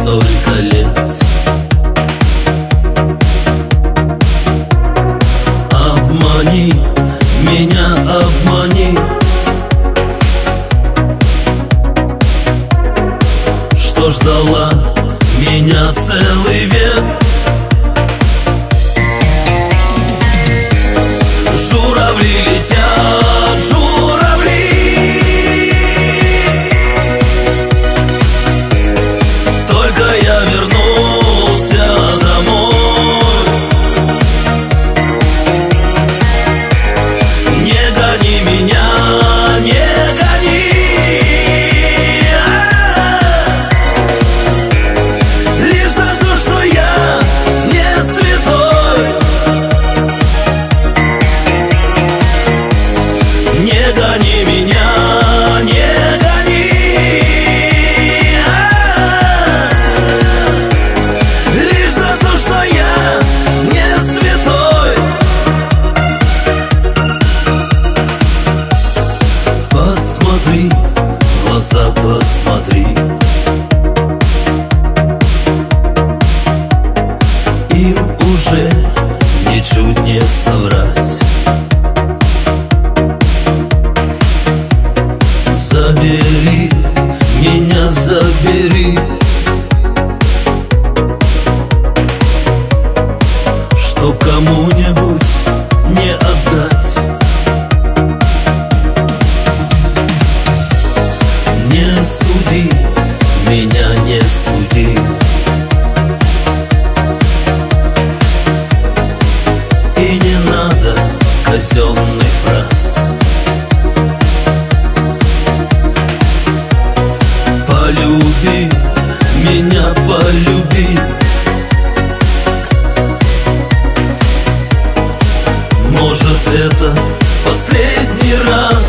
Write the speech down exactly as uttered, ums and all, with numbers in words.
столько лет. Обмани меня, обмани, что ждала меня целый век. Журавли летят, журавли, только я вернулся домой. Не гони меня, не гони, лишь за то, что я не святой. Не гони меня, не гони, лишь за то, что я не святой. Посмотри, в глаза посмотри, им уже ничуть не соврать. Забери меня, забери, чтоб кому-нибудь не отдать. Не суди меня, не суди, и не надо казенных фраз. Полюби меня, полюби, может, это последний раз.